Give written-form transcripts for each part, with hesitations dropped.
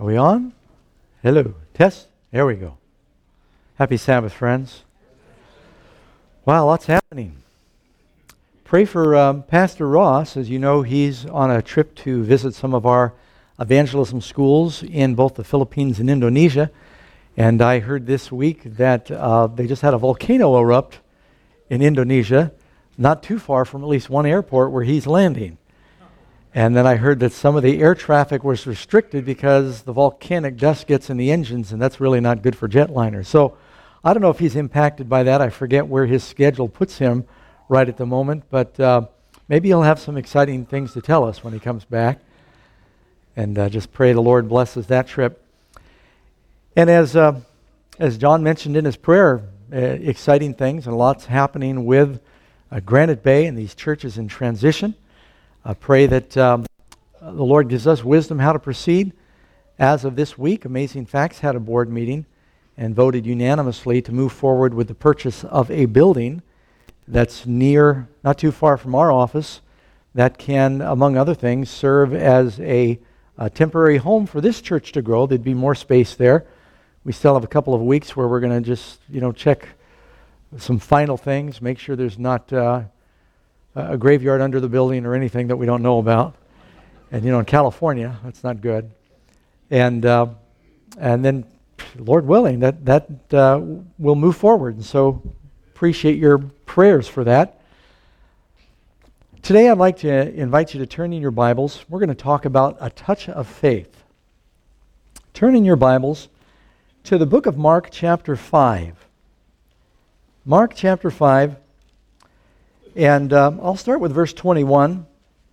Are we on? Hello. Test? There we go. Happy Sabbath, friends. Wow, lots happening. Pray for Pastor Ross. As you know, he's on a trip to visit some of our evangelism schools in both the Philippines and Indonesia. And I heard this week that they just had a volcano erupt in Indonesia, not too far from at least one airport where he's landing. And then I heard that some of the air traffic was restricted because the volcanic dust gets in the engines, and that's really not good for jetliners. So I don't know if he's impacted by that. I forget where his schedule puts him right at the moment, but maybe he'll have some exciting things to tell us when he comes back. And just pray the Lord blesses that trip. And as John mentioned in his prayer, exciting things and lots happening with Granite Bay and these churches in transition. I pray that the Lord gives us wisdom how to proceed. As of this week, Amazing Facts had a board meeting and voted unanimously to move forward with the purchase of a building that's near, not too far from our office, that can, among other things, serve as a temporary home for this church to grow. There'd be more space there. We still have a couple of weeks where we're going to just, check some final things, make sure there's not a graveyard under the building or anything that we don't know about. And in California, that's not good. And then, Lord willing, that will move forward. And so appreciate your prayers for that. Today I'd like to invite you to turn in your Bibles. We're going to talk about a touch of faith. Turn in your Bibles to the book of Mark chapter 5. Mark chapter 5. And I'll start with verse 21.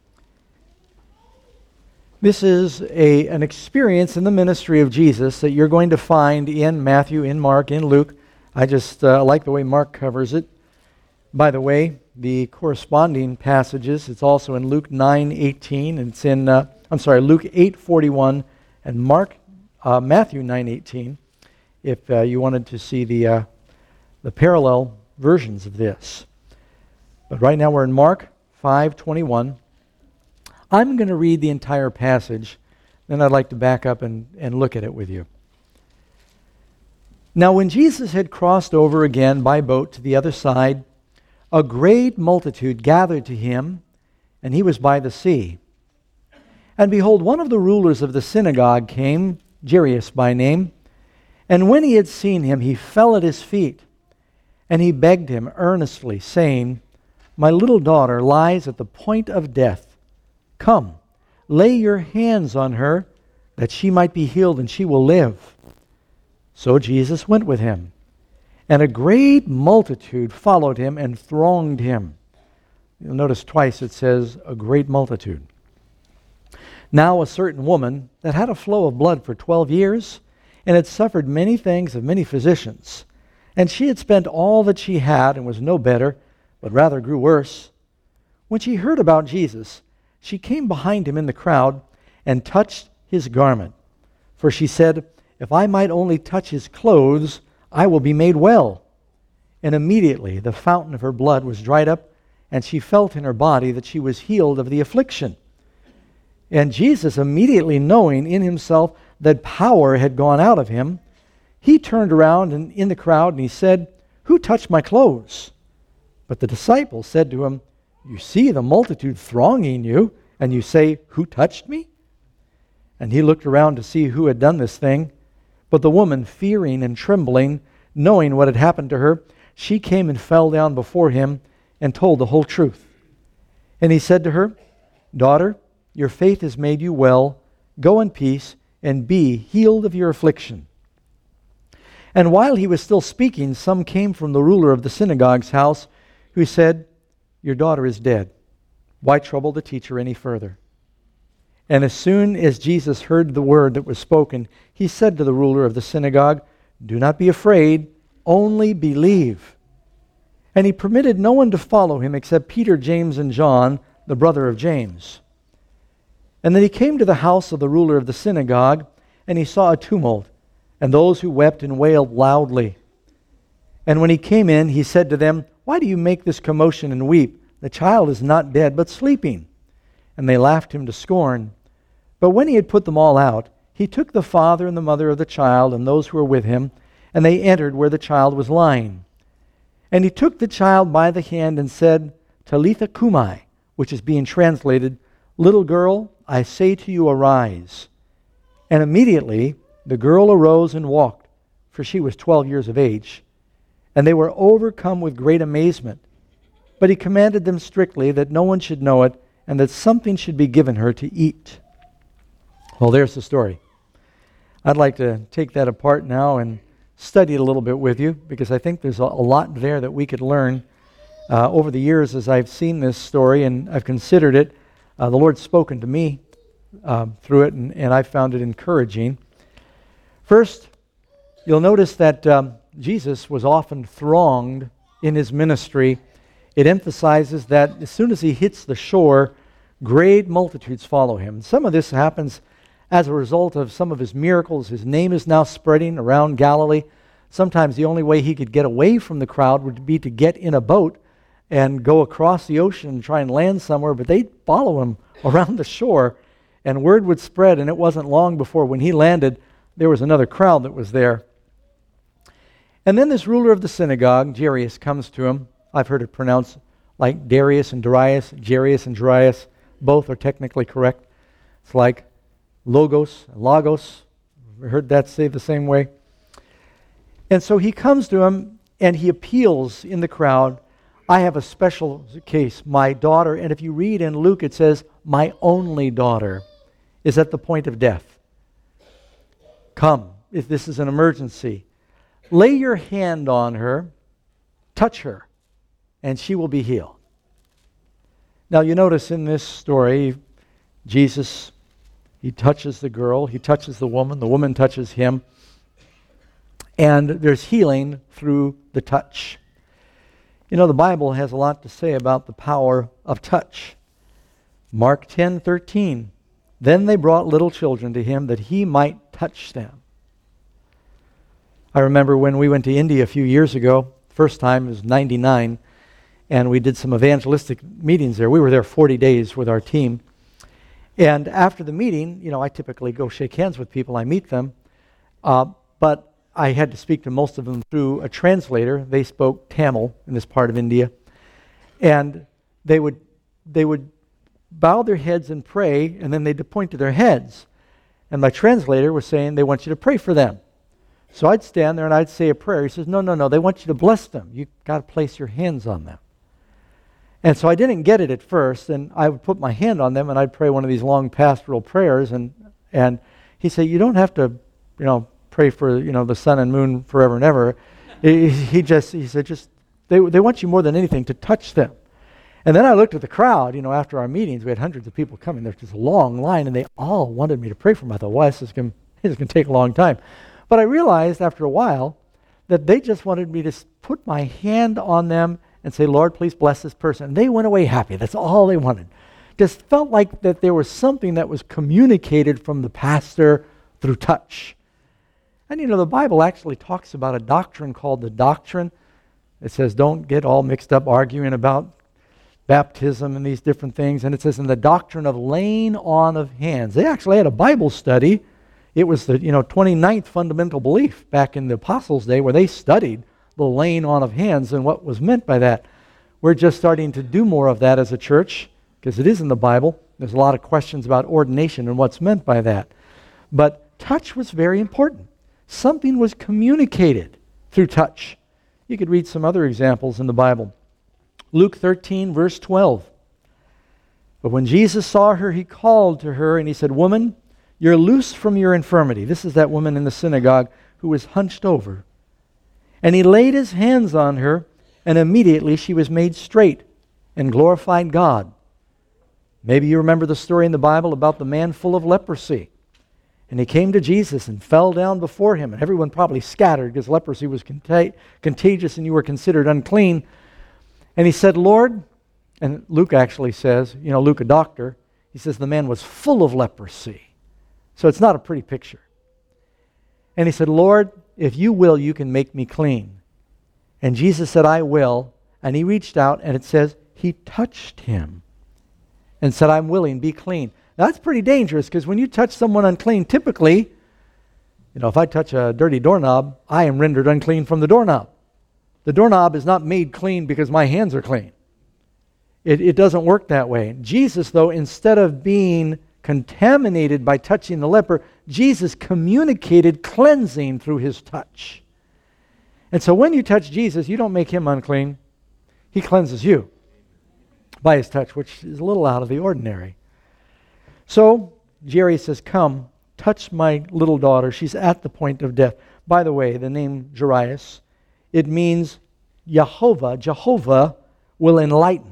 This is an experience in the ministry of Jesus that you're going to find in Matthew, in Mark, in Luke. I just like the way Mark covers it. By the way, the corresponding passages, it's also in Luke 9:18, and it's in, Luke 8:41 and Matthew 9:18, if you wanted to see the parallel versions of this. But right now we're in Mark 5:21. I'm going to read the entire passage, then I'd like to back up and look at it with you. Now when Jesus had crossed over again by boat to the other side, a great multitude gathered to him, and he was by the sea. And behold, one of the rulers of the synagogue came, Jairus by name, and when he had seen him, he fell at his feet, and he begged him earnestly, saying, "My little daughter lies at the point of death. Come, lay your hands on her, that she might be healed, and she will live." So Jesus went with him, and a great multitude followed him and thronged him. You'll notice twice it says, a great multitude. Now a certain woman that had a flow of blood for 12 years, and had suffered many things of many physicians, and she had spent all that she had, and was no better, but rather grew worse. When she heard about Jesus, she came behind him in the crowd and touched his garment. For she said, "If I might only touch his clothes, I will be made well." And immediately the fountain of her blood was dried up, and she felt in her body that she was healed of the affliction. And Jesus, immediately knowing in himself that power had gone out of him, he turned around and in the crowd and he said, "Who touched my clothes?" But the disciples said to him, "You see the multitude thronging you, and you say, 'Who touched me?'" And he looked around to see who had done this thing. But the woman, fearing and trembling, knowing what had happened to her, she came and fell down before him and told the whole truth. And he said to her, "Daughter, your faith has made you well. Go in peace and be healed of your affliction." And while he was still speaking, some came from the ruler of the synagogue's house, who said, "Your daughter is dead. Why trouble the teacher any further?" And as soon as Jesus heard the word that was spoken, he said to the ruler of the synagogue, "Do not be afraid, only believe." And he permitted no one to follow him except Peter, James, and John, the brother of James. And then he came to the house of the ruler of the synagogue, and he saw a tumult, and those who wept and wailed loudly. And when he came in, he said to them, "Why do you make this commotion and weep? The child is not dead, but sleeping." And they laughed him to scorn. But when he had put them all out, he took the father and the mother of the child and those who were with him, and they entered where the child was lying. And he took the child by the hand and said, Talitha cumi, which is being translated, Little girl, I say to you, arise. And immediately the girl arose and walked, for she was 12 years of age. And they were overcome with great amazement. But he commanded them strictly that no one should know it, and that something should be given her to eat. Well, there's the story. I'd like to take that apart now and study it a little bit with you, because I think there's a lot there that we could learn. Over the years, as I've seen this story and I've considered it, the Lord's spoken to me through it, and I found it encouraging. First, you'll notice that Jesus was often thronged in his ministry. It emphasizes that as soon as he hits the shore, great multitudes follow him. Some of this happens as a result of some of his miracles. His name is now spreading around Galilee. Sometimes the only way he could get away from the crowd would be to get in a boat and go across the ocean and try and land somewhere, but they'd follow him around the shore, and word would spread, and it wasn't long before when he landed, there was another crowd that was there. And then this ruler of the synagogue, Jairus, comes to him. I've heard it pronounced like Darius and Darius, Jairus and Darius. Both are technically correct. It's like Logos, Lagos. I've heard that say the same way. And so he comes to him, and he appeals in the crowd, I have a special case. My daughter, and if you read in Luke, it says, my only daughter is at the point of death. Come, if this is an emergency. Lay your hand on her, touch her, and she will be healed. Now you notice in this story, Jesus, he touches the girl, he touches the woman touches him, and there's healing through the touch. You know, the Bible has a lot to say about the power of touch. Mark 10:13, then they brought little children to him that he might touch them. I remember when we went to India a few years ago, first time it was 99, and we did some evangelistic meetings there. We were there 40 days with our team. And after the meeting, you know, I typically go shake hands with people, I meet them, but I had to speak to most of them through a translator. They spoke Tamil in this part of India. And they would bow their heads and pray, and then they'd point to their heads. And my translator was saying, they want you to pray for them. So I'd stand there and I'd say a prayer. He says, no, they want you to bless them. You've got to place your hands on them. And so I didn't get it at first, and I would put my hand on them and I'd pray one of these long pastoral prayers, and he said, you don't have to, pray for, the sun and moon forever and ever. He said, they want you more than anything to touch them. And then I looked at the crowd, after our meetings, we had hundreds of people coming. There's just a long line, and they all wanted me to pray for them. I thought, this is going to take a long time. But I realized after a while that they just wanted me to put my hand on them and say, Lord, please bless this person. And they went away happy. That's all they wanted. Just felt like that there was something that was communicated from the pastor through touch. And the Bible actually talks about a doctrine called the doctrine. It says, don't get all mixed up arguing about baptism and these different things. And it says in the doctrine of laying on of hands. They actually had a Bible study. It was the 29th fundamental belief back in the Apostles' day where they studied the laying on of hands and what was meant by that. We're just starting to do more of that as a church because it is in the Bible. There's a lot of questions about ordination and what's meant by that. But touch was very important. Something was communicated through touch. You could read some other examples in the Bible. Luke 13, verse 12. But when Jesus saw her, he called to her and he said, Woman, you're loose from your infirmity. This is that woman in the synagogue who was hunched over. And he laid his hands on her, and immediately she was made straight and glorified God. Maybe you remember the story in the Bible about the man full of leprosy. And he came to Jesus and fell down before him. And everyone probably scattered because leprosy was contagious and you were considered unclean. And he said, Lord, and Luke actually says, Luke a doctor, he says the man was full of leprosy. So it's not a pretty picture. And he said, Lord, if you will, you can make me clean. And Jesus said, I will. And he reached out and it says, he touched him and said, I'm willing, be clean. That's pretty dangerous, because when you touch someone unclean, typically, if I touch a dirty doorknob, I am rendered unclean from the doorknob. The doorknob is not made clean because my hands are clean. It doesn't work that way. Jesus, though, instead of being contaminated by touching the leper, Jesus communicated cleansing through his touch. And so when you touch Jesus, you don't make him unclean. He cleanses you by his touch, which is a little out of the ordinary. So Jairus says, "Come, touch my little daughter. She's at the point of death." By the way, the name Jairus, it means Jehovah will enlighten.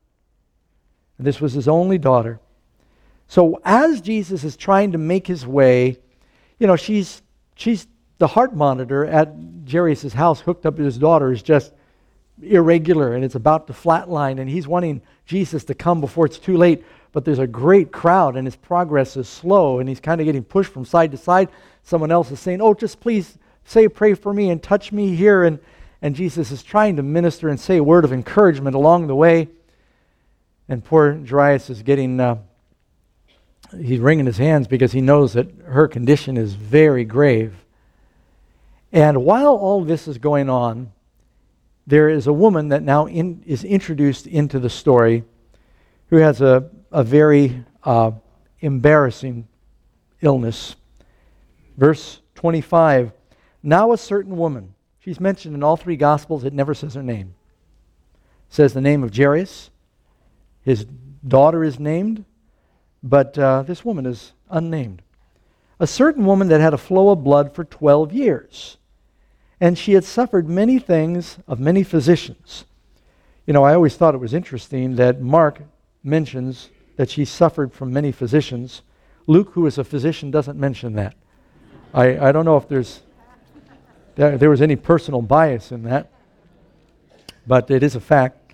And this was his only daughter. So as Jesus is trying to make his way, she's the heart monitor at Jairus' house hooked up to his daughter is just irregular, and it's about to flatline, and he's wanting Jesus to come before it's too late, but there's a great crowd, and his progress is slow, and he's kind of getting pushed from side to side. Someone else is saying, "Oh, just please pray for me and touch me here," and Jesus is trying to minister and say a word of encouragement along the way, and poor Jairus is getting he's wringing his hands because he knows that her condition is very grave. And while all this is going on, there is a woman that now is introduced into the story who has a very embarrassing illness. Verse 25, "Now a certain woman," she's mentioned in all three Gospels, it never says her name. It says the name of Jairus, his daughter is named, but this woman is unnamed. "A certain woman that had a flow of blood for 12 years. And she had suffered many things of many physicians." I always thought it was interesting that Mark mentions that she suffered from many physicians. Luke, who is a physician, doesn't mention that. I don't know if there was any personal bias in that, but it is a fact.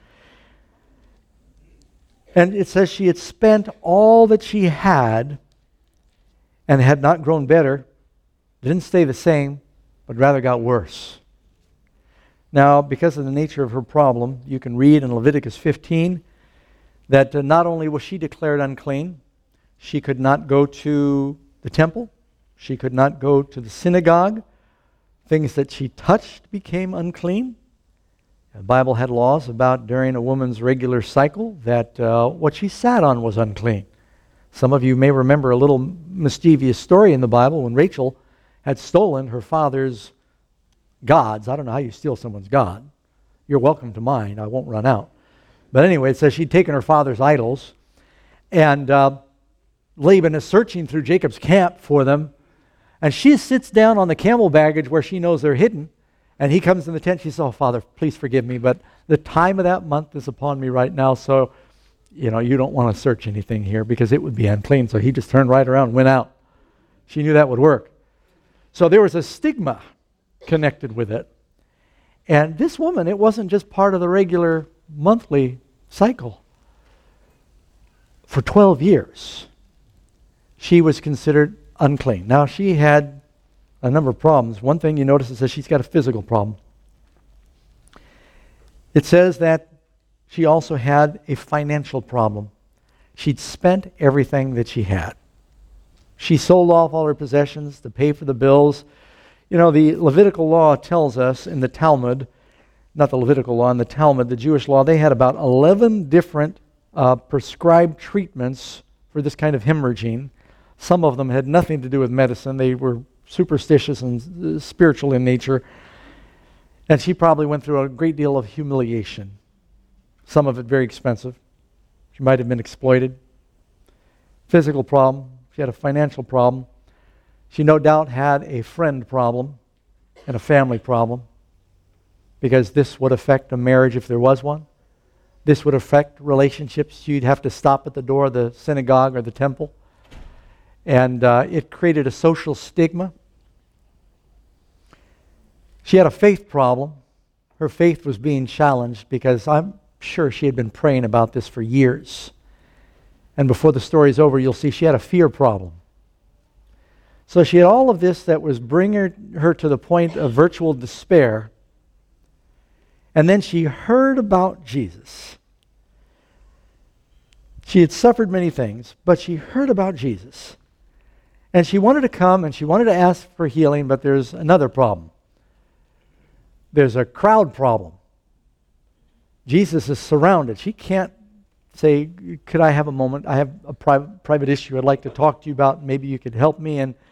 And it says she had spent all that she had and had not grown better, didn't stay the same, but rather got worse. Now, because of the nature of her problem, you can read in Leviticus 15 that not only was she declared unclean, she could not go to the temple, she could not go to the synagogue. Things that she touched became unclean. The Bible had laws about during a woman's regular cycle that what she sat on was unclean. Some of you may remember a little mischievous story in the Bible when Rachel had stolen her father's gods. I don't know how you steal someone's god. You're welcome to mine. I won't run out. But anyway, it says she'd taken her father's idols, and Laban is searching through Jacob's camp for them, and she sits down on the camel baggage where she knows they're hidden, and he comes in the tent. She says, "Oh, Father, please forgive me, but the time of that month is upon me right now, so you don't want to search anything here because it would be unclean." So he just turned right around and went out. She knew that would work. So there was a stigma connected with it. And this woman, it wasn't just part of the regular monthly cycle. For 12 years, she was considered unclean. Now, she had a number of problems. One thing you notice is that she's got a physical problem. It says that she also had a financial problem. She'd spent everything that she had. She sold off all her possessions to pay for the bills. The Levitical law tells us in the Talmud, not the Levitical law, in the Talmud, the Jewish law, they had about 11 different prescribed treatments for this kind of hemorrhaging. Some of them had nothing to do with medicine. They were superstitious and spiritual in nature. And she probably went through a great deal of humiliation. Some of it very expensive. She might have been exploited. Physical problem. She had a financial problem. She no doubt had a friend problem and a family problem, because this would affect a marriage if there was one. This would affect relationships. You'd have to stop at the door of the synagogue or the temple. And it created a social stigma. She had a faith problem. Her faith was being challenged because I'm sure she had been praying about this for years. And before the story's over, you'll see she had a fear problem. So she had all of this that was bringing her to the point of virtual despair. And then she heard about Jesus. She had suffered many things, but she heard about Jesus. And she wanted to come and she wanted to ask for healing, but there's another problem. There's a crowd problem. Jesus is surrounded. She can't say, could I have a moment? I have a private issue I'd like to talk to you about. Maybe you could help me. And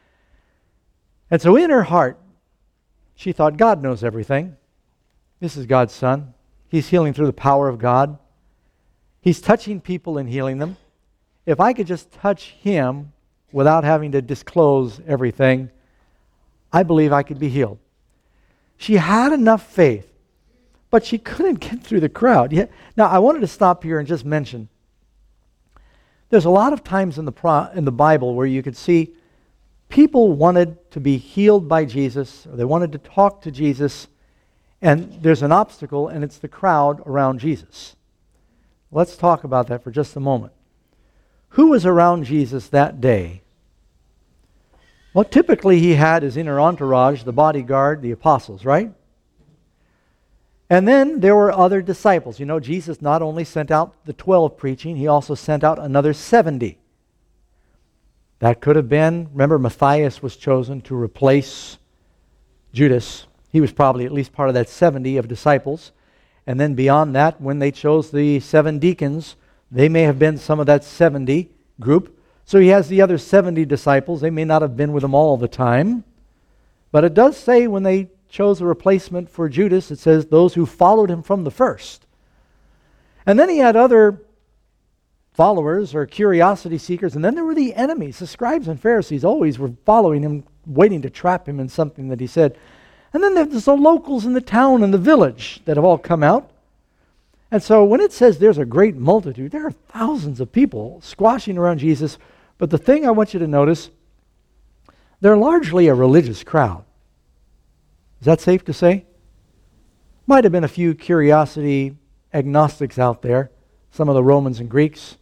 so in her heart, she thought, God knows everything. This is God's Son. He's healing through the power of God. He's touching people and healing them. If I could just touch Him without having to disclose everything, I believe I could be healed. She had enough faith, but she couldn't get through the crowd. Now, I wanted to stop here and just mention, there's a lot of times in the Bible where you could see people wanted to be healed by Jesus, or they wanted to talk to Jesus, and there's an obstacle, and it's the crowd around Jesus. Let's talk about that for just a moment. Who was around Jesus that day? Well, typically he had his inner entourage, the bodyguard, the apostles, right? And then there were other disciples. You know, Jesus not only sent out the 12 preaching, He also sent out another 70. That could have been, remember, Matthias was chosen to replace Judas. He was probably at least part of that 70 of disciples. And then beyond that, when they chose the 7 deacons, they may have been some of that 70 group. So He has the other 70 disciples. They may not have been with Him all the time. But it does say when they chose a replacement for Judas, it says those who followed Him from the first. And then He had other followers or curiosity seekers, and then there were the enemies. The scribes and Pharisees always were following Him, waiting to trap Him in something that He said. And then there's the locals in the town and the village that have all come out. And so when it says there's a great multitude, there are thousands of people squashing around Jesus. But the thing I want you to notice, they're largely a religious crowd. Is that safe to say? Might have been a few curiosity agnostics out there, some of the Romans and Greeks.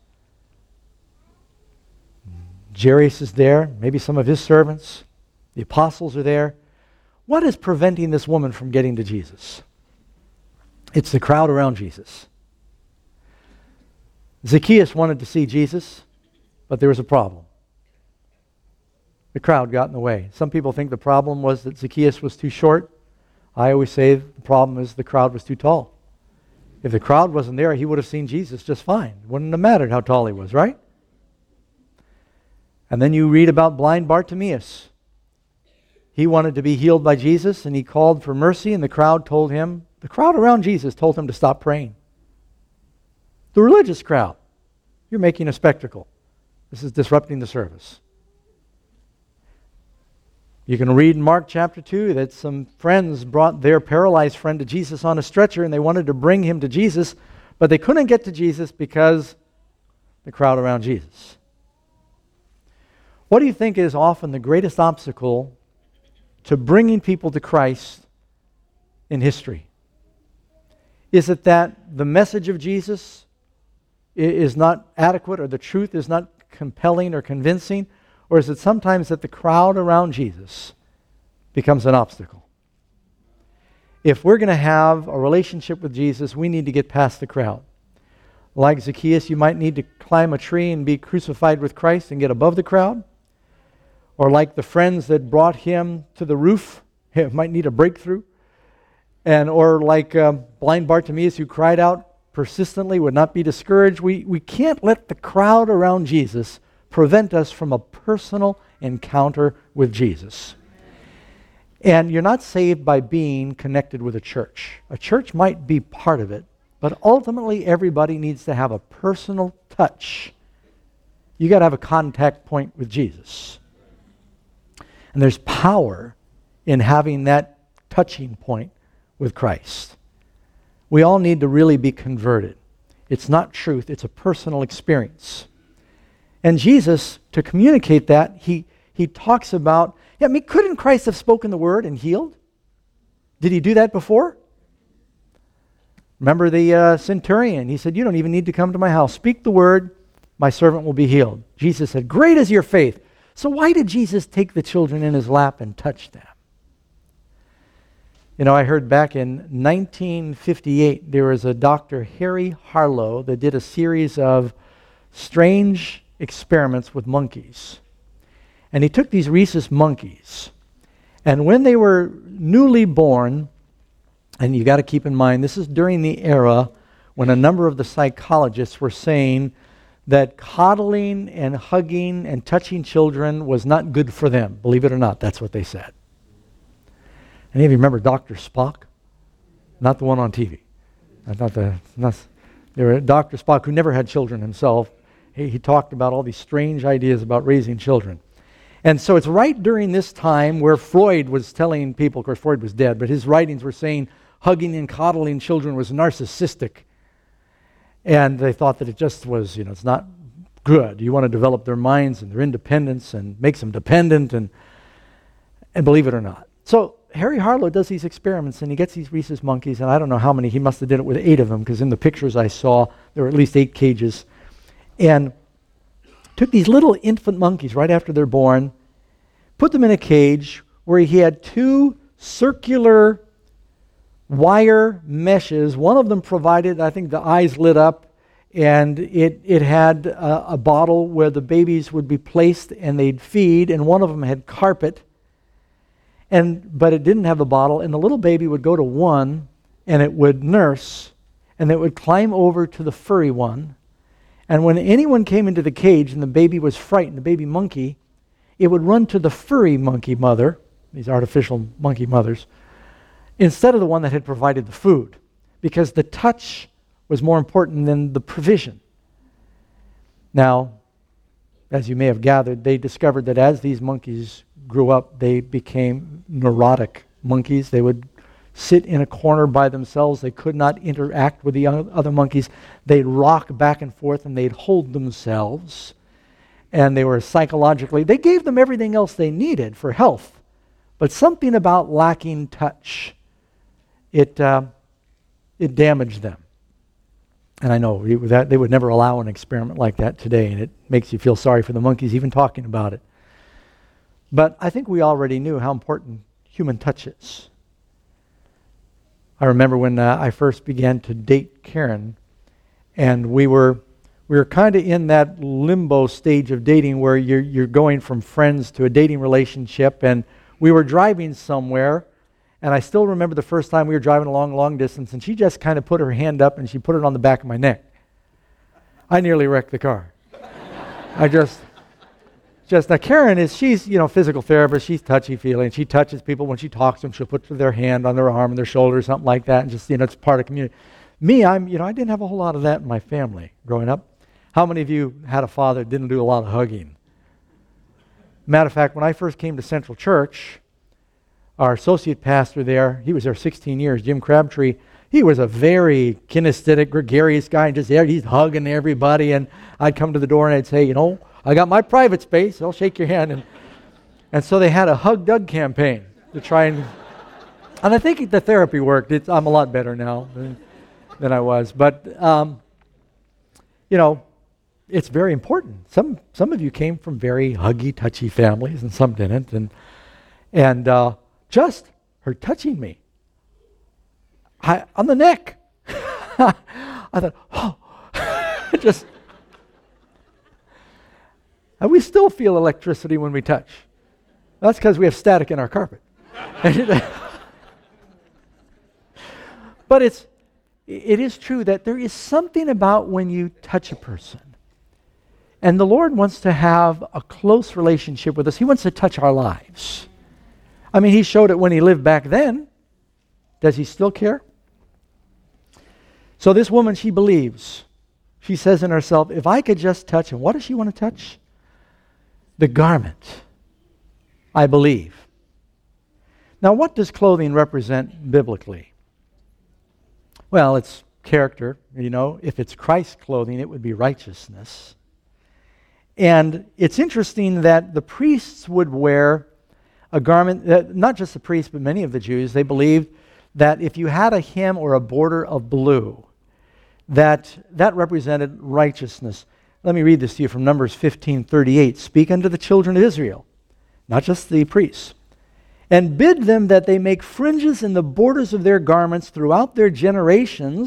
Jairus is there, maybe some of his servants. The apostles are there. What is preventing this woman from getting to Jesus? It's the crowd around Jesus. Zacchaeus wanted to see Jesus, but there was a problem. The crowd got in the way. Some people think the problem was that Zacchaeus was too short. I always say the problem is the crowd was too tall. If the crowd wasn't there, he would have seen Jesus just fine. It wouldn't have mattered how tall he was, right? And then you read about blind Bartimaeus. He wanted to be healed by Jesus, and he called for mercy, and the crowd around Jesus told him to stop praying. The religious crowd, you're making a spectacle. This is disrupting the service. You can read in Mark chapter 2 that some friends brought their paralyzed friend to Jesus on a stretcher, and they wanted to bring him to Jesus, but they couldn't get to Jesus because the crowd around Jesus. What do you think is often the greatest obstacle to bringing people to Christ in history? Is it that the message of Jesus is not adequate, or the truth is not compelling or convincing? Or is it sometimes that the crowd around Jesus becomes an obstacle? If we're going to have a relationship with Jesus, we need to get past the crowd. Like Zacchaeus, you might need to climb a tree and be crucified with Christ and get above the crowd. Or like the friends that brought him to the roof, he might need a breakthrough. Or like blind Bartimaeus, who cried out persistently, would not be discouraged. We can't let the crowd around Jesus prevent us from a personal encounter with Jesus. And you're not saved by being connected with a church. A church might be part of it, but ultimately everybody needs to have a personal touch. You got to have a contact point with Jesus. And there's power in having that touching point with Christ. We all need to really be converted. It's not truth, it's a personal experience. And Jesus, to communicate that, he talks about, couldn't Christ have spoken the word and healed? Did he do that before? Remember the centurion, he said, you don't even need to come to my house. Speak the word, my servant will be healed. Jesus said, great is your faith. So why did Jesus take the children in his lap and touch them? You know, I heard back in 1958, there was a Dr. Harry Harlow that did a series of strange experiments with monkeys. And he took these rhesus monkeys, and when they were newly born, and you got to keep in mind, this is during the era when a number of the psychologists were saying that coddling and hugging and touching children was not good for them. Believe it or not, that's what they said. Any of you remember Dr. Spock? Not the one on TV. There were Dr. Spock, who never had children himself. He talked about all these strange ideas about raising children. And so it's right during this time where Freud was telling people, of course Freud was dead, but his writings were saying hugging and coddling children was narcissistic. And they thought that it just was, it's not good. You want to develop their minds and their independence and make them dependent and believe it or not. So Harry Harlow does these experiments and he gets these rhesus monkeys, and I don't know how many, he must have did it with 8 of them, because in the pictures I saw there were at least 8 cages, and took these little infant monkeys right after they're born, put them in a cage where he had 2 circular wire meshes. One of them provided, I think the eyes lit up, and it had a bottle where the babies would be placed and they'd feed, and one of them had carpet, but it didn't have a bottle, and the little baby would go to one and it would nurse, and it would climb over to the furry one, and when anyone came into the cage and the baby was frightened, the baby monkey, it would run to the furry monkey mother, these artificial monkey mothers, instead of the one that had provided the food, because the touch was more important than the provision. Now, as you may have gathered, they discovered that as these monkeys grew up, they became neurotic monkeys. They would sit in a corner by themselves. They could not interact with the other monkeys. They'd rock back and forth and they'd hold themselves. And they were they gave them everything else they needed for health, but something about lacking touch, it damaged them. And I know they would never allow an experiment like that today, and it makes you feel sorry for the monkeys even talking about it. But I think we already knew how important human touch is. I remember when I first began to date Karen, and we were kind of in that limbo stage of dating where you're going from friends to a dating relationship, and we were driving somewhere, and I still remember the first time we were driving along long distance, and she just kind of put her hand up and she put it on the back of my neck. I nearly wrecked the car. Now Karen she's physical therapist, she's touchy-feely, and she touches people when she talks to them. She'll put their hand on their arm and their shoulder or something like that, and just, it's part of community. Me, I didn't have a whole lot of that in my family growing up. How many of you had a father that didn't do a lot of hugging? Matter of fact, when I first came to Central Church, our associate pastor there, he was there 16 years, Jim Crabtree, he was a very kinesthetic, gregarious guy, and he's hugging everybody, and I'd come to the door and I'd say, I got my private space, I'll shake your hand. And so they had a Hug Doug campaign to try and I think the therapy worked. I'm a lot better now than I was. But, it's very important. Some of you came from very huggy, touchy families, and some didn't. And just her touching me on the neck. I thought, and we still feel electricity when we touch. That's because we have static in our carpet. But it is true that there is something about when you touch a person. And the Lord wants to have a close relationship with us. He wants to touch our lives. I mean, He showed it when He lived back then. Does He still care? So this woman, she believes. She says in herself, if I could just touch, and what does she want to touch? The garment. I believe. Now, what does clothing represent biblically? Well, it's character. If it's Christ's clothing, it would be righteousness. And it's interesting that the priests would wear a garment, not just the priests, but many of the Jews, they believed that if you had a hem or a border of blue, that represented righteousness. Let me read this to you from Numbers 15:38. Speak unto the children of Israel, not just the priests, and bid them that they make fringes in the borders of their garments throughout their generations,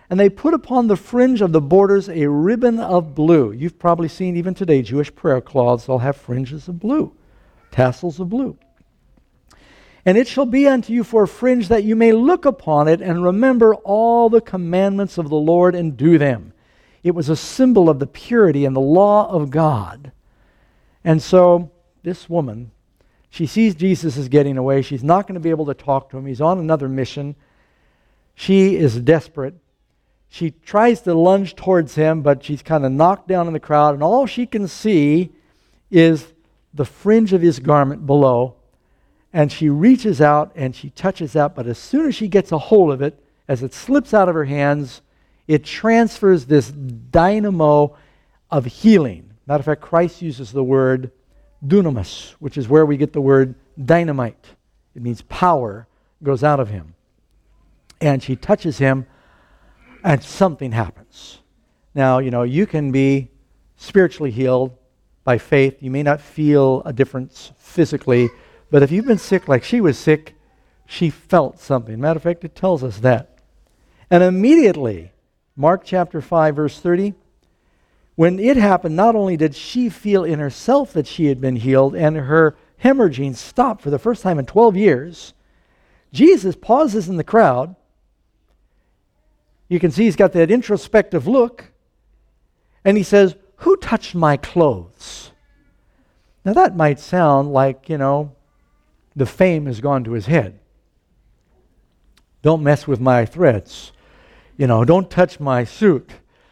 and they put upon the fringe of the borders a ribbon of blue. You've probably seen even today Jewish prayer cloths, they'll have fringes of blue, tassels of blue. And it shall be unto you for a fringe that you may look upon it and remember all the commandments of the Lord and do them. It was a symbol of the purity and the law of God. And so this woman, she sees Jesus is getting away. She's not going to be able to talk to him. He's on another mission. She is desperate. She tries to lunge towards him, but she's kind of knocked down in the crowd, and all she can see is the fringe of his garment below. And she reaches out and she touches that, but as soon as she gets a hold of it, as it slips out of her hands, it transfers this dynamo of healing. Matter of fact, Christ uses the word dunamis, which is where we get the word dynamite. It means power goes out of him. And she touches him, and something happens. Now, you can be spiritually healed by faith. You may not feel a difference physically, but if you've been sick like she was sick, she felt something. Matter of fact, it tells us that. And immediately, Mark chapter 5, verse 30, when it happened, not only did she feel in herself that she had been healed and her hemorrhaging stopped for the first time in 12 years, Jesus pauses in the crowd. You can see he's got that introspective look, and he says, "Who touched my clothes?" Now that might sound like, the fame has gone to his head. Don't mess with my threads. Don't touch my suit.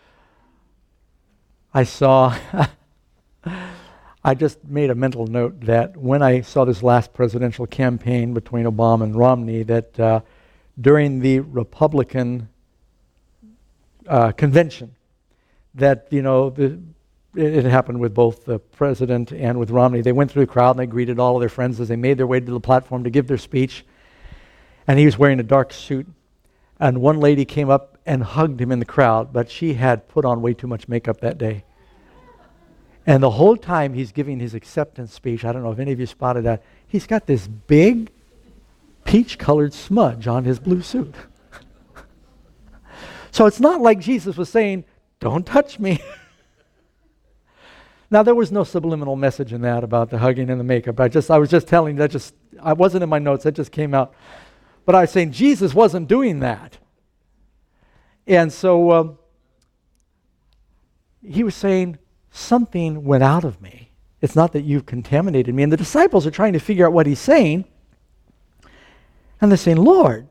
I just made a mental note that when I saw this last presidential campaign between Obama and Romney, that during the Republican convention, that, it happened with both the president and with Romney. They went through the crowd and they greeted all of their friends as they made their way to the platform to give their speech. And he was wearing a dark suit. And one lady came up and hugged him in the crowd, but she had put on way too much makeup that day. And the whole time he's giving his acceptance speech, I don't know if any of you spotted that, he's got this big peach-colored smudge on his blue suit. So it's not like Jesus was saying, "Don't touch me." Now, there was no subliminal message in that about the hugging and the makeup. I was just telling you, I wasn't in my notes, that just came out. But I was saying Jesus wasn't doing that. And so he was saying, something went out of me. It's not that you've contaminated me. And the disciples are trying to figure out what he's saying. And they're saying, "Lord,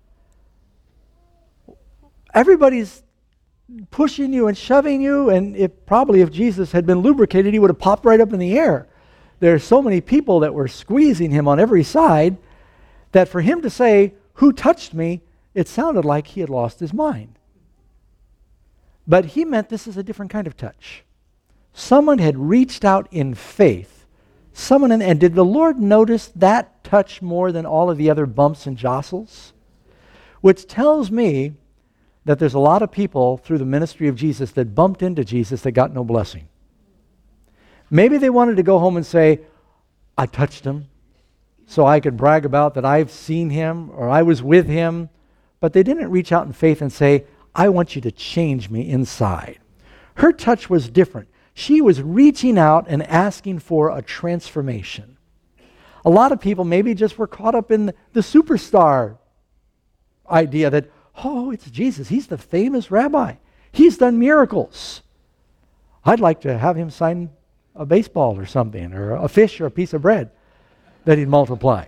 everybody's pushing you and shoving you," and if Jesus had been lubricated, he would have popped right up in the air. There are so many people that were squeezing him on every side that for him to say, "Who touched me?" it sounded like he had lost his mind. But he meant this is a different kind of touch. Someone had reached out in faith. And did the Lord notice that touch more than all of the other bumps and jostles? Which tells me that there's a lot of people through the ministry of Jesus that bumped into Jesus that got no blessing. Maybe they wanted to go home and say, "I touched him," so I could brag about that I've seen him or I was with him. But they didn't reach out in faith and say, "I want you to change me inside." Her touch was different. She was reaching out and asking for a transformation. A lot of people maybe just were caught up in the superstar idea that, "Oh, it's Jesus. He's the famous rabbi. He's done miracles. I'd like to have him sign a baseball or something, or a fish or a piece of bread that he'd multiply."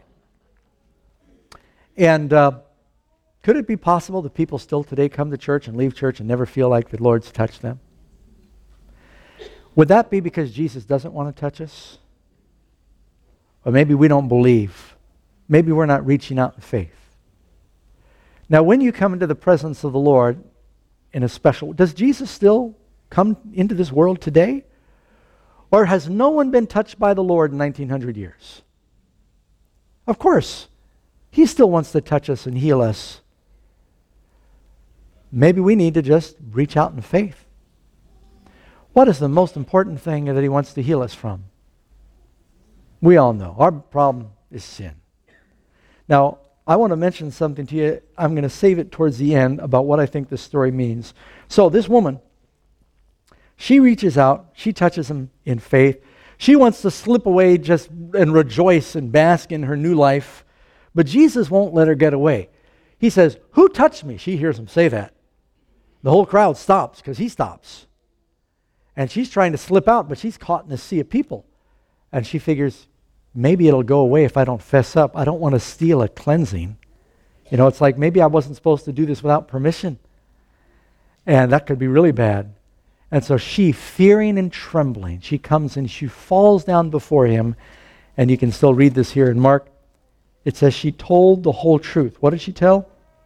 And could it be possible that people still today come to church and leave church and never feel like the Lord's touched them? Would that be because Jesus doesn't want to touch us? Or maybe we don't believe. Maybe we're not reaching out in faith. Now, when you come into the presence of the Lord in a special... Does Jesus still come into this world today? Or has no one been touched by the Lord in 1900 years? Of course, he still wants to touch us and heal us. Maybe we need to just reach out in faith. What is the most important thing that he wants to heal us from? We all know. Our problem is sin. Now, I want to mention something to you. I'm going to save it towards the end about what I think this story means. So this woman, she reaches out. She touches him in faith. She wants to slip away just and rejoice and bask in her new life. But Jesus won't let her get away. He says, "Who touched me?" She hears him say that. The whole crowd stops because he stops. And she's trying to slip out, but she's caught in a sea of people. And she figures, maybe it'll go away if I don't fess up. I don't want to steal a cleansing. It's like maybe I wasn't supposed to do this without permission. And that could be really bad. And so she, fearing and trembling, she comes and she falls down before him. And you can still read this here in Mark. It says she told the whole truth. What did she tell?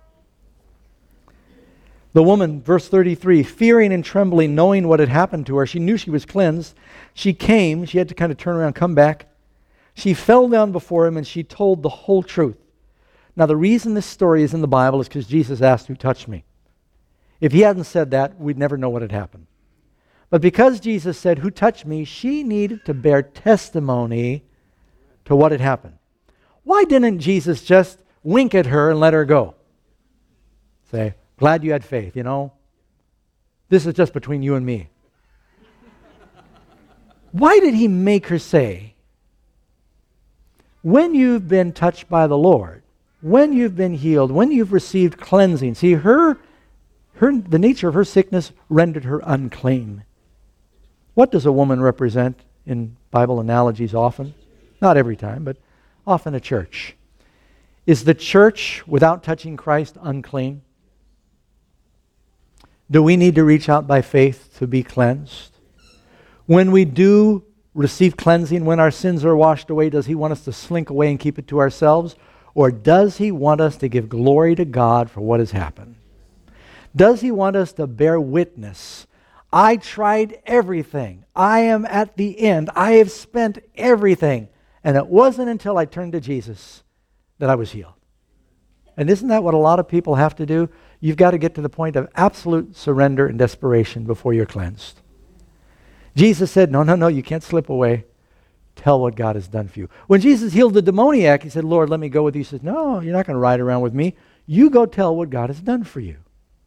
The woman, verse 33, fearing and trembling, knowing what had happened to her, she knew she was cleansed. She came, she had to kind of turn around, come back. She fell down before him and she told the whole truth. Now the reason this story is in the Bible is because Jesus asked, "Who touched me?" If he hadn't said that, we'd never know what had happened. But because Jesus said, "Who touched me?" she needed to bear testimony to what had happened. Why didn't Jesus just wink at her and let her go? Say, "Glad you had faith, This is just between you and me." Why did he make her say, when you've been touched by the Lord, when you've been healed, when you've received cleansing? See, the nature of her sickness rendered her unclean. What does a woman represent in Bible analogies often? Not every time, but often a church. Is the church, without touching Christ, unclean? Do we need to reach out by faith to be cleansed? When we do receive cleansing, when our sins are washed away, does he want us to slink away and keep it to ourselves? Or does he want us to give glory to God for what has happened? Does he want us to bear witness? I tried everything. I am at the end. I have spent everything. And it wasn't until I turned to Jesus that I was healed. And isn't that what a lot of people have to do? You've got to get to the point of absolute surrender and desperation before you're cleansed. Jesus said, no, you can't slip away. Tell what God has done for you. When Jesus healed the demoniac, he said, "Lord, let me go with you." He said, "No, you're not going to ride around with me. You go tell what God has done for you."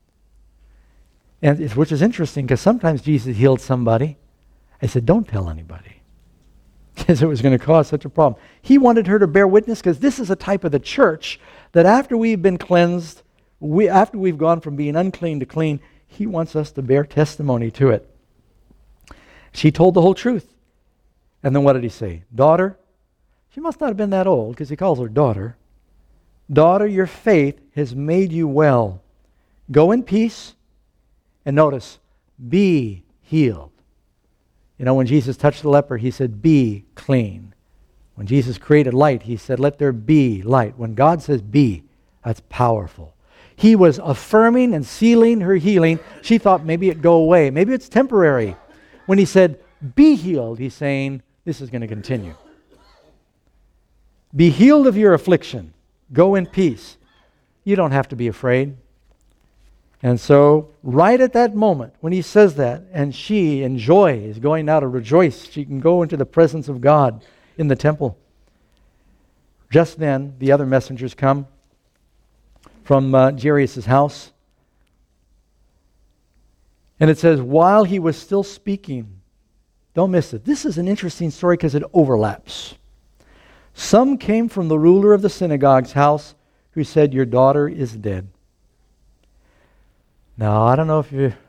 And which is interesting because sometimes Jesus healed somebody. I said, "Don't tell anybody," because it was going to cause such a problem. He wanted her to bear witness because this is a type of the church that after we've been cleansed, after we've gone from being unclean to clean, he wants us to bear testimony to it. She told the whole truth. And then what did he say? "Daughter," she must not have been that old because he calls her daughter. "Daughter, your faith has made you well. Go in peace." And notice, be healed. When Jesus touched the leper, he said, "Be clean." When Jesus created light, he said, "Let there be light." When God says be, that's powerful. He was affirming and sealing her healing. She thought maybe it'd go away. Maybe it's temporary. When he said, "Be healed," he's saying, this is going to continue. Be healed of your affliction. Go in peace. You don't have to be afraid. And so, right at that moment, when he says that, and she, in joy, is going now to rejoice, she can go into the presence of God in the temple. Just then, the other messengers come from Jairus' house. And it says, while he was still speaking, don't miss it. This is an interesting story because it overlaps. Some came from the ruler of the synagogue's house who said, "Your daughter is dead." Now, I don't know if you...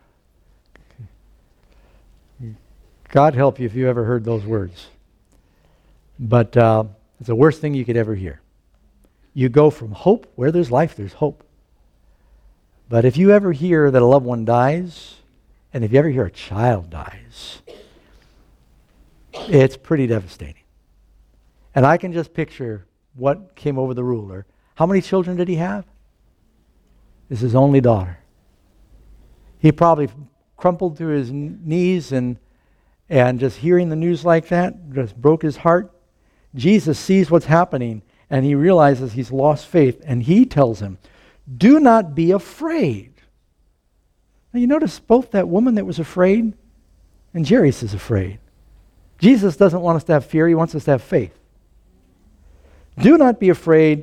God help you if you ever heard those words. But it's the worst thing you could ever hear. You go from hope, where there's life, there's hope. But if you ever hear that a loved one dies, and if you ever hear a child dies, it's pretty devastating. And I can just picture what came over the ruler. How many children did he have? This is his only daughter. He probably crumpled to his knees and just hearing the news like that just broke his heart. Jesus sees what's happening and he realizes he's lost faith and he tells him, "Do not be afraid." Now you notice both that woman that was afraid and Jairus is afraid. Jesus doesn't want us to have fear, he wants us to have faith. "Do not be afraid,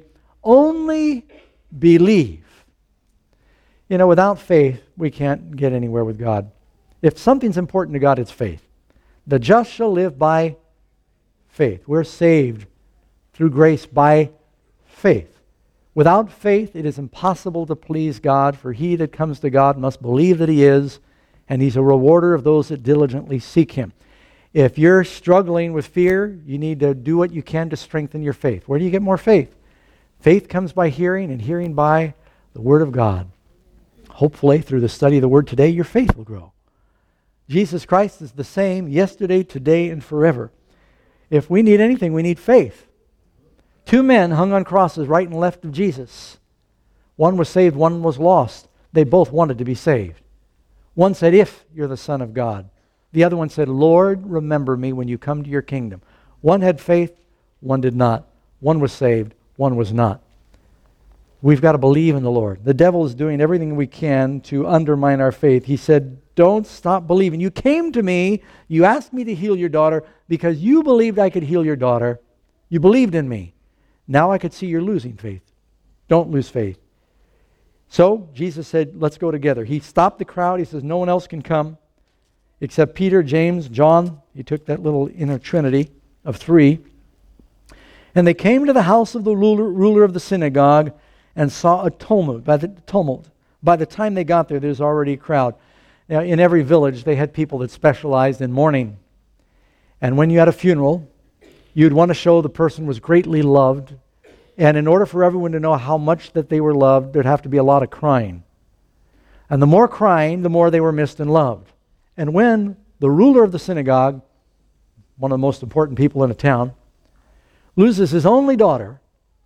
only believe. You know, without faith, we can't get anywhere with God. If something's important to God, it's faith. The just shall live by faith. We're saved through grace by faith. Without faith, it is impossible to please God, for he that comes to God must believe that he is, and he's a rewarder of those that diligently seek him. If you're struggling with fear, you need to do what you can to strengthen your faith. Where do you get more faith? Faith comes by hearing, and hearing by the Word of God. Hopefully, through the study of the Word today, your faith will grow. Jesus Christ is the same yesterday, today, and forever. If we need anything, we need faith. 2 men hung on crosses right and left of Jesus. One was saved, one was lost. They both wanted to be saved. One said, "If you're the Son of God." The other one said, "Lord, remember me when you come to your kingdom." One had faith, one did not. One was saved, one was not. We've got to believe in the Lord. The devil is doing everything we can to undermine our faith. He said, "Don't stop believing. You came to me, you asked me to heal your daughter because you believed I could heal your daughter. You believed in me. Now I could see you're losing faith. Don't lose faith." So Jesus said, "Let's go together." He stopped the crowd. He says, "No one else can come except Peter, James, John." He took that little inner trinity of 3. And they came to the house of the ruler of the synagogue and saw a tumult. By the time they got there, there's already a crowd. Now, in every village, they had people that specialized in mourning. And when you had a funeral, you'd want to show the person was greatly loved. And in order for everyone to know how much that they were loved, there'd have to be a lot of crying. And the more crying, the more they were missed and loved. And when the ruler of the synagogue, one of the most important people in a town, loses his only daughter,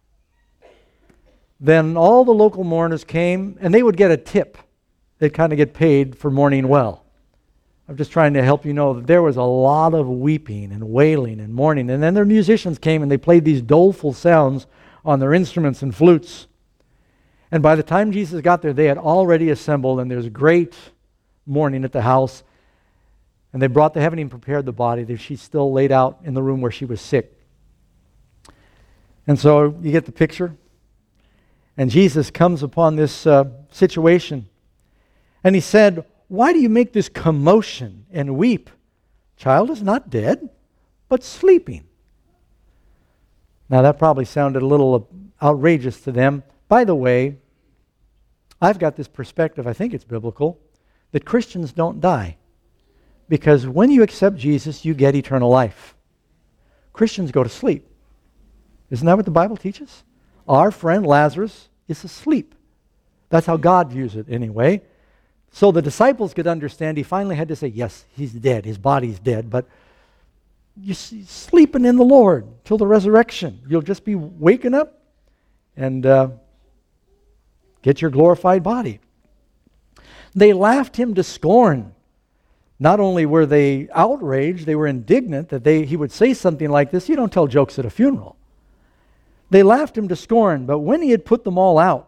then all the local mourners came, and they would get a tip. They'd kind of get paid for mourning well. I'm just trying to help you know that there was a lot of weeping and wailing and mourning. And then their musicians came and they played these doleful sounds on their instruments and flutes. And by the time Jesus got there, they had already assembled, and there's great mourning at the house. And they brought the heaven and prepared the body. She's still laid out in the room where she was sick. And so you get the picture. And Jesus comes upon this situation. And he said, "Why do you make this commotion and weep? Child is not dead, but sleeping." Now that probably sounded a little outrageous to them. By the way, I've got this perspective, I think it's biblical, that Christians don't die. Because when you accept Jesus, you get eternal life. Christians go to sleep. Isn't that what the Bible teaches? Our friend Lazarus is asleep. That's how God views it anyway. So the disciples could understand. He finally had to say, yes, he's dead. His body's dead. But you're sleeping in the Lord till the resurrection. You'll just be waking up and get your glorified body. They laughed him to scorn. Not only were they outraged, they were indignant that he would say something like this. You don't tell jokes at a funeral. They laughed him to scorn, but when he had put them all out,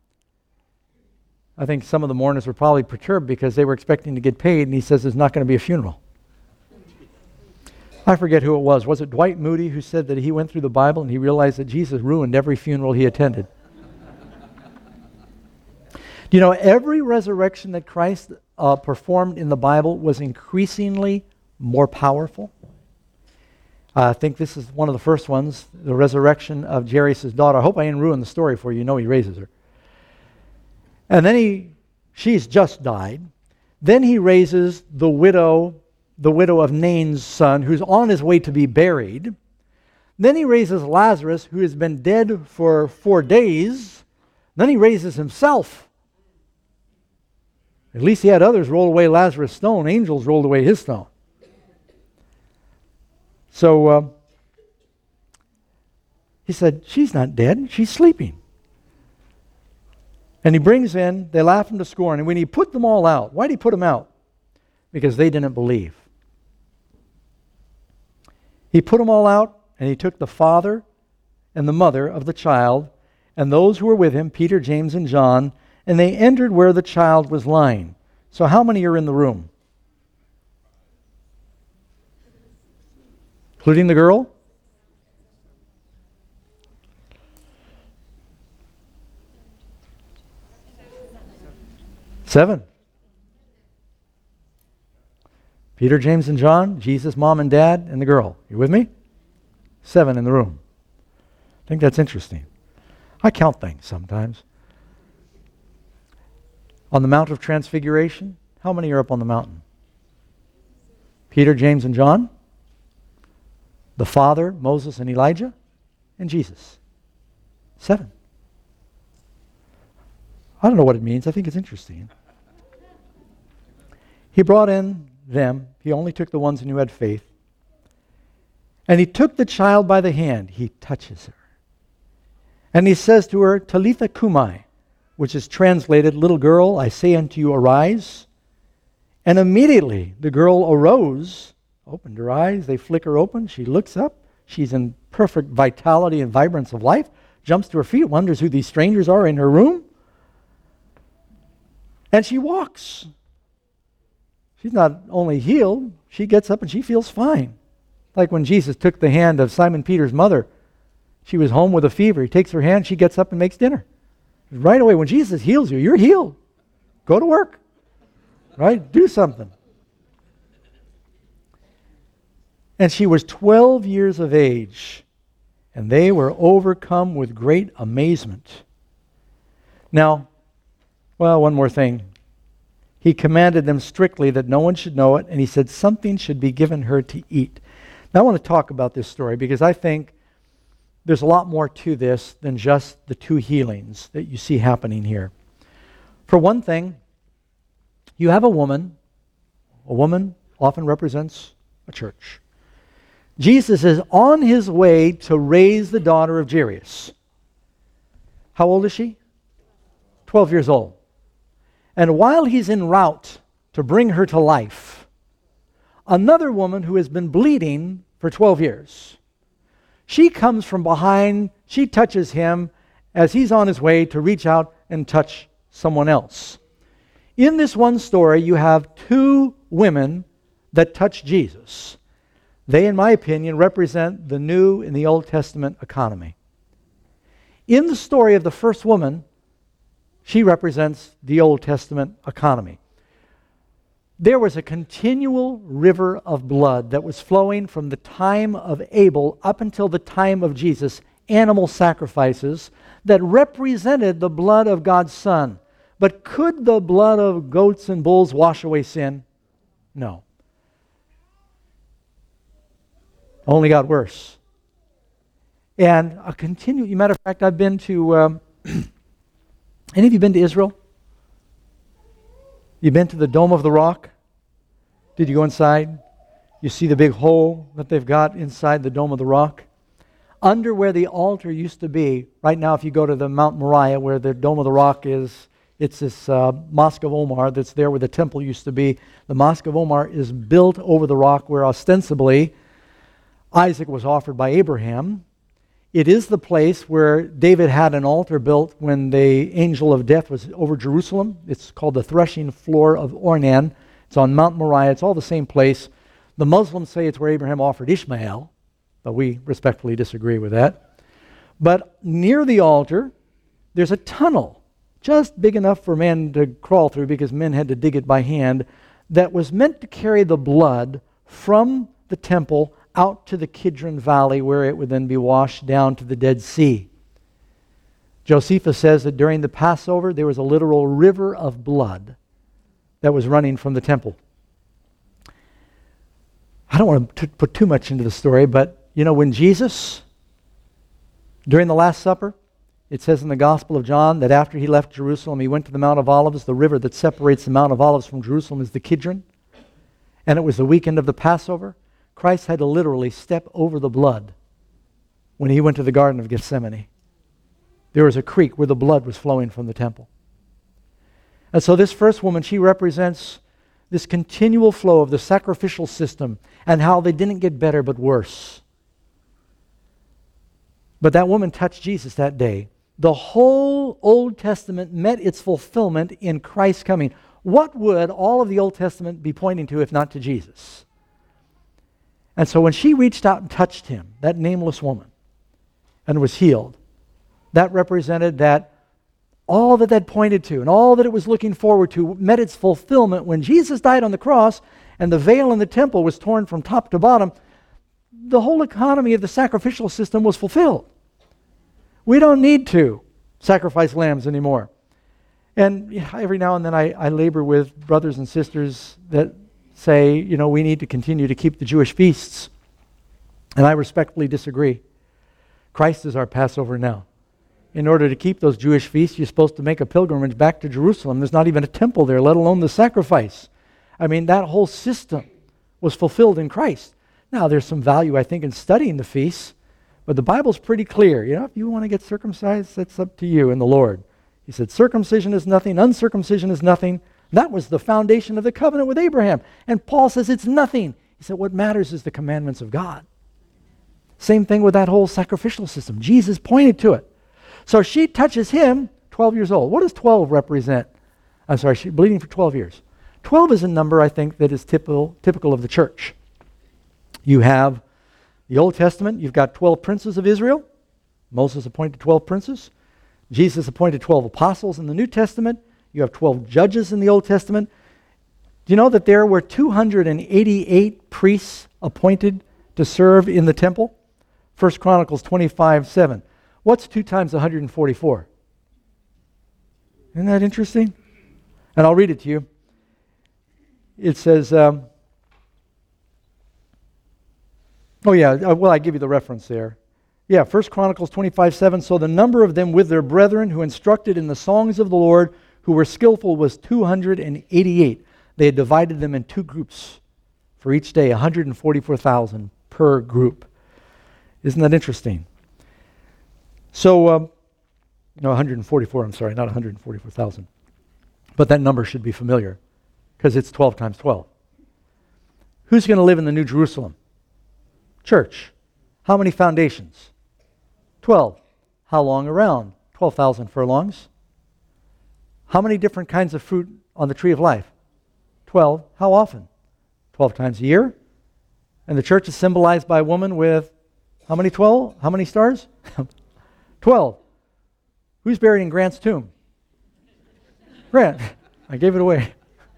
I think some of the mourners were probably perturbed because they were expecting to get paid, and he says there's not going to be a funeral. I forget who it was. Was it Dwight Moody who said that he went through the Bible and he realized that Jesus ruined every funeral he attended? Do you know, every resurrection that Christ performed in the Bible was increasingly more powerful? I think this is one of the first ones, the resurrection of Jairus' daughter. I hope I didn't ruin the story for you. You know he raises her. And then she's just died. Then he raises the widow of Nain's son, who's on his way to be buried. Then he raises Lazarus, who has been dead for 4 days. Then he raises himself. At least he had others roll away Lazarus' stone. Angels rolled away his stone. So he said, she's not dead, she's sleeping. And he brings in, they laugh him to scorn. And when he put them all out, why did he put them out? Because they didn't believe. He put them all out, and he took the father and the mother of the child, and those who were with him, Peter, James, and John, and they entered where the child was lying. So how many are in the room? Including the girl? 7. Peter, James, and John, Jesus, mom and dad, and the girl. You with me? 7 in the room. I think that's interesting. I count things sometimes. On the Mount of Transfiguration, how many are up on the mountain? Peter, James, and John, the Father, Moses, and Elijah, and Jesus. 7. I don't know what it means. I think it's interesting. He brought in them. He only took the ones who had faith. And he took the child by the hand. He touches her. And he says to her, Talitha Kumai, which is translated, little girl, I say unto you, arise. And immediately the girl arose, opened her eyes, they flicker open, she looks up, she's in perfect vitality and vibrance of life, jumps to her feet, wonders who these strangers are in her room, and she walks. She's not only healed, she gets up and she feels fine. Like when Jesus took the hand of Simon Peter's mother, she was home with a fever, he takes her hand, she gets up and makes dinner. Right away, when Jesus heals you, you're healed. Go to work. Right? Do something. And she was 12 years of age, and they were overcome with great amazement. Now, well, one more thing. He commanded them strictly that no one should know it, and he said something should be given her to eat. Now, I want to talk about this story because I think there's a lot more to this than just the 2 healings that you see happening here. For one thing, you have a woman. A woman often represents a church. Jesus is on his way to raise the daughter of Jairus. How old is she? 12 years old. And while he's en route to bring her to life, another woman who has been bleeding for 12 years, she comes from behind, she touches him as he's on his way to reach out and touch someone else. In this one story, you have 2 women that touch Jesus. They, in my opinion, represent the New and the Old Testament economy. In the story of the first woman, she represents the Old Testament economy. There was a continual river of blood that was flowing from the time of Abel up until the time of Jesus, animal sacrifices that represented the blood of God's Son. But could the blood of goats and bulls wash away sin? No. Only got worse. And matter of fact, I've been to, any of you been to Israel? You been to the Dome of the Rock? Did you go inside? You see the big hole that they've got inside the Dome of the Rock? Under where the altar used to be, right now if you go to the Mount Moriah where the Dome of the Rock is, it's this Mosque of Omar that's there where the temple used to be. The Mosque of Omar is built over the rock where ostensibly Isaac was offered by Abraham. It is the place where David had an altar built when the angel of death was over Jerusalem. It's called the threshing floor of Ornan. It's on Mount Moriah. It's all the same place. The Muslims say it's where Abraham offered Ishmael, but we respectfully disagree with that. But near the altar, there's a tunnel, just big enough for men to crawl through because men had to dig it by hand, that was meant to carry the blood from the temple out to the Kidron Valley where it would then be washed down to the Dead Sea. Josephus says that during the Passover there was a literal river of blood that was running from the temple. I don't want to put too much into the story, but you know when Jesus, during the Last Supper, it says in the Gospel of John that after he left Jerusalem, he went to the Mount of Olives. The river that separates the Mount of Olives from Jerusalem is the Kidron. And it was the weekend of the Passover. Christ had to literally step over the blood when he went to the Garden of Gethsemane. There was a creek where the blood was flowing from the temple. And so this first woman, she represents this continual flow of the sacrificial system and how they didn't get better but worse. But that woman touched Jesus that day. The whole Old Testament met its fulfillment in Christ's coming. What would all of the Old Testament be pointing to if not to Jesus? And so when she reached out and touched him, that nameless woman, and was healed, that represented that all that that pointed to and all that it was looking forward to met its fulfillment when Jesus died on the cross and the veil in the temple was torn from top to bottom. The whole economy of the sacrificial system was fulfilled. We don't need to sacrifice lambs anymore. And every now and then I labor with brothers and sisters that say, we need to continue to keep the Jewish feasts. And I respectfully disagree. Christ is our Passover now. In order to keep those Jewish feasts, you're supposed to make a pilgrimage back to Jerusalem. There's not even a temple there, let alone the sacrifice. I mean, that whole system was fulfilled in Christ. Now, there's some value, I think, in studying the feasts, but the Bible's pretty clear. If you want to get circumcised, that's up to you and the Lord. He said, circumcision is nothing, uncircumcision is nothing. That was the foundation of the covenant with Abraham. And Paul says it's nothing. He said, what matters is the commandments of God. Same thing with that whole sacrificial system. Jesus pointed to it. So she touches him, 12 years old. What does 12 represent? I'm sorry, she's bleeding for 12 years. 12 is a number, I think, that is typical of the church. You have the Old Testament, you've got 12 princes of Israel. Moses appointed 12 princes. Jesus appointed 12 apostles in the New Testament. You have 12 judges in the Old Testament. Do you know that there were 288 priests appointed to serve in the temple? 1 Chronicles 25:7. What's 2 times 144? Isn't that interesting? And I'll read it to you. It says, I give you the reference there. 1 Chronicles 25:7. So the number of them with their brethren who instructed in the songs of the Lord, who were skillful, was 288. They had divided them in 2 groups for each day, 144,000 per group. Isn't that interesting? So, 144, I'm sorry, not 144,000. But that number should be familiar because it's 12 times 12. Who's going to live in the New Jerusalem? Church. How many foundations? 12. How long around? 12,000 furlongs. How many different kinds of fruit on the tree of life? 12. How often? 12 times a year. And the church is symbolized by a woman with how many 12? How many stars? 12. Who's buried in Grant's tomb? Grant. I gave it away.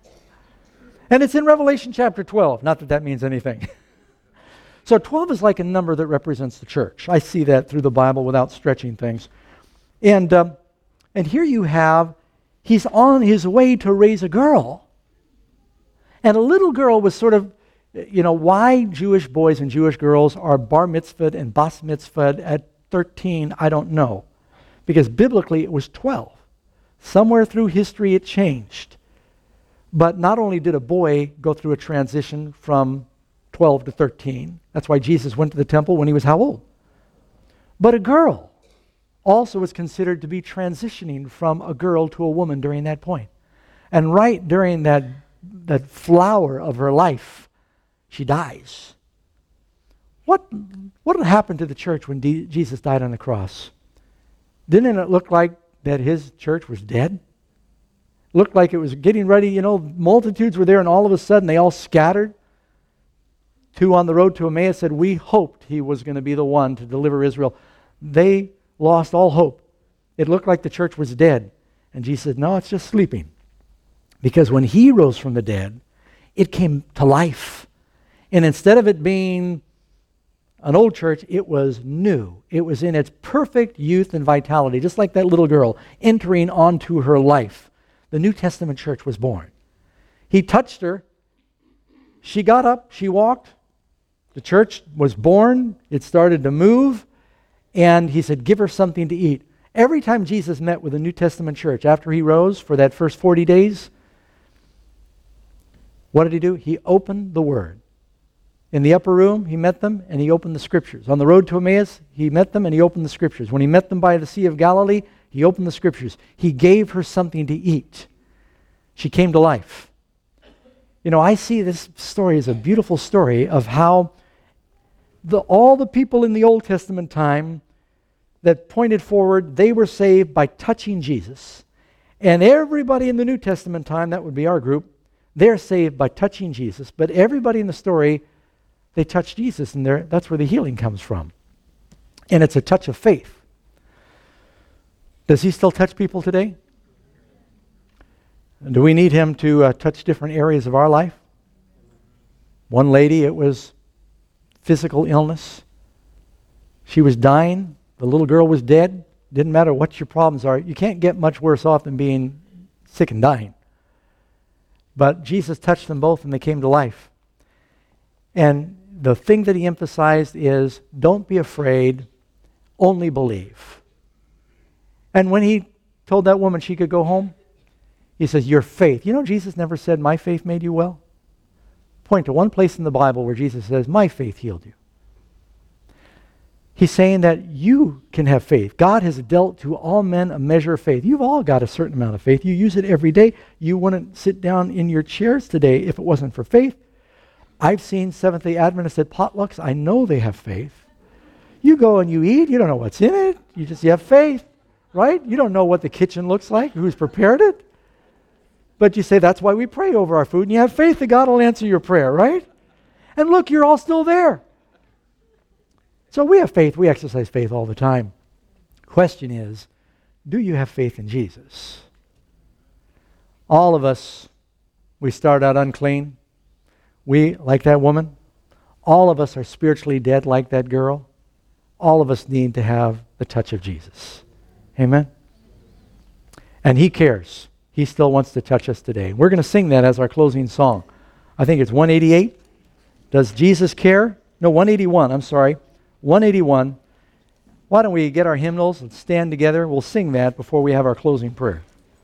And it's in Revelation chapter 12. Not that that means anything. So 12 is like a number that represents the church. I see that through the Bible without stretching things. And here you have, he's on his way to raise a girl. And a little girl was sort of, why Jewish boys and Jewish girls are bar mitzvahed and bas mitzvahed at 13, I don't know. Because biblically it was 12. Somewhere through history it changed. But not only did a boy go through a transition from 12 to 13, that's why Jesus went to the temple when he was how old? But a girl also was considered to be transitioning from a girl to a woman during that point. And right during that flower of her life, she dies. What happened to the church when Jesus died on the cross? Didn't it look like that his church was dead? Looked like it was getting ready, multitudes were there and all of a sudden they all scattered. 2 on the road to Emmaus said, we hoped he was going to be the one to deliver Israel. They lost all hope. It looked like the church was dead. And Jesus said, no, it's just sleeping. Because when he rose from the dead, it came to life. And instead of it being an old church, it was new. It was in its perfect youth and vitality, just like that little girl entering onto her life. The New Testament church was born. He touched her. She got up. She walked. The church was born. It started to move. And he said, give her something to eat. Every time Jesus met with the New Testament church after he rose for that first 40 days, what did he do? He opened the Word. In the upper room, he met them and he opened the Scriptures. On the road to Emmaus, he met them and he opened the Scriptures. When he met them by the Sea of Galilee, he opened the Scriptures. He gave her something to eat. She came to life. I see this story as a beautiful story of how all the people in the Old Testament time that pointed forward, they were saved by touching Jesus. And everybody in the New Testament time, that would be our group, they're saved by touching Jesus. But everybody in the story, they touch Jesus, and that's where the healing comes from. And it's a touch of faith. Does he still touch people today? Do we need him to touch different areas of our life? One lady, it was physical illness. She was dying. The little girl was dead. Didn't matter what your problems are. You can't get much worse off than being sick and dying. But Jesus touched them both and they came to life. And the thing that he emphasized is, don't be afraid, only believe. And when he told that woman she could go home, he says, your faith. You know, Jesus never said, my faith made you well. Point to one place in the Bible where Jesus says, my faith healed you. He's saying that you can have faith. God has dealt to all men a measure of faith. You've all got a certain amount of faith. You use it every day. You wouldn't sit down in your chairs today if it wasn't for faith. I've seen Seventh-day Adventists at potlucks. I know they have faith. You go and you eat. You don't know what's in it. You have faith, right? You don't know what the kitchen looks like, who's prepared it. But you say, that's why we pray over our food. And you have faith that God will answer your prayer, right? And look, you're all still there. So we have faith. We exercise faith all the time. Question is, do you have faith in Jesus? All of us, we start out unclean. We, like that woman, all of us are spiritually dead like that girl. All of us need to have the touch of Jesus. Amen? And he cares. He still wants to touch us today. We're going to sing that as our closing song. I think it's 188. Does Jesus care? No, 181. I'm sorry. 181. Why don't we get our hymnals and stand together? We'll sing that before we have our closing prayer.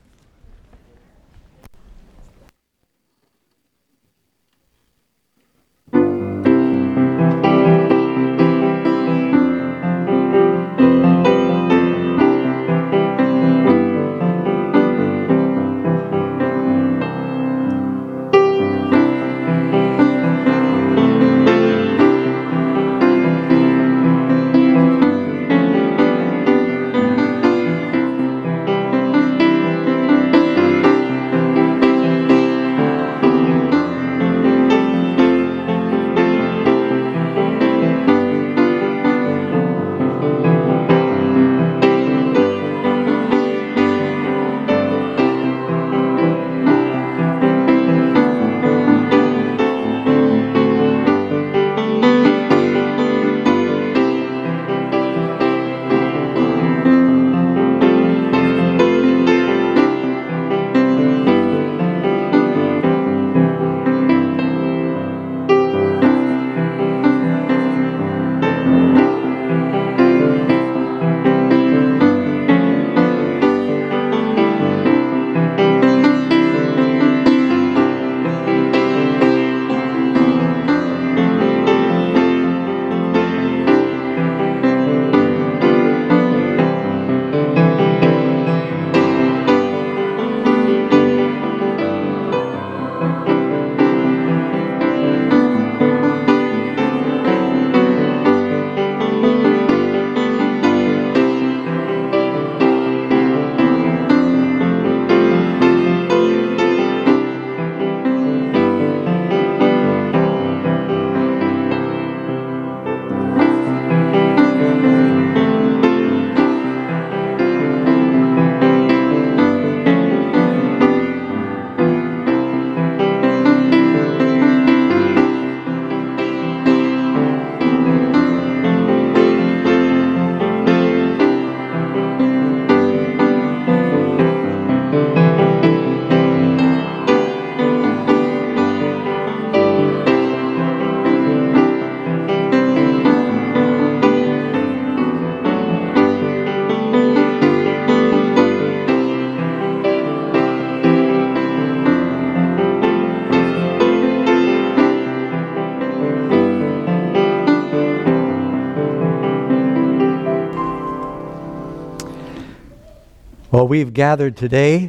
Well, we've gathered today,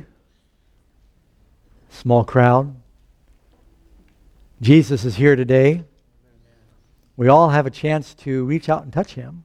small crowd. Jesus is here today. We all have a chance to reach out and touch him.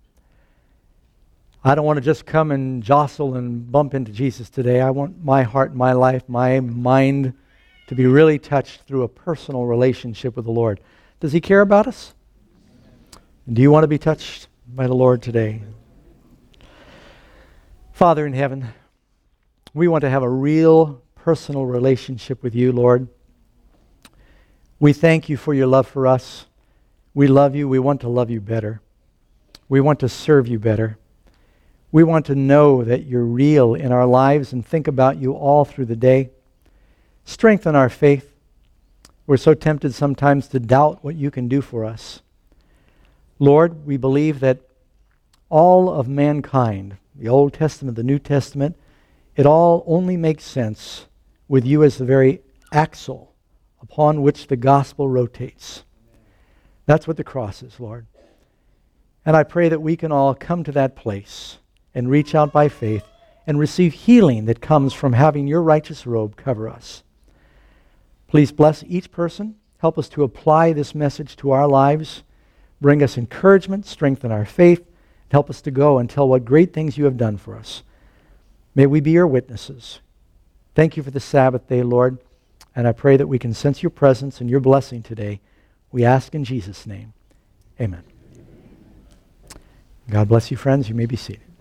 I don't want to just come and jostle and bump into Jesus today. I want my heart, my life, my mind to be really touched through a personal relationship with the Lord. Does he care about us? Do you want to be touched by the Lord today? Father in heaven, we want to have a real personal relationship with you, Lord. We thank you for your love for us. We love you. We want to love you better. We want to serve you better. We want to know that you're real in our lives and think about you all through the day. Strengthen our faith. We're so tempted sometimes to doubt what you can do for us. Lord, we believe that all of mankind, the Old Testament, the New Testament, it all only makes sense with you as the very axle upon which the gospel rotates. That's what the cross is, Lord. And I pray that we can all come to that place and reach out by faith and receive healing that comes from having your righteous robe cover us. Please bless each person. Help us to apply this message to our lives. Bring us encouragement, strengthen our faith, help us to go and tell what great things you have done for us. May we be your witnesses. Thank you for the Sabbath day, Lord. And I pray that we can sense your presence and your blessing today. We ask in Jesus' name. Amen. God bless you, friends. You may be seated.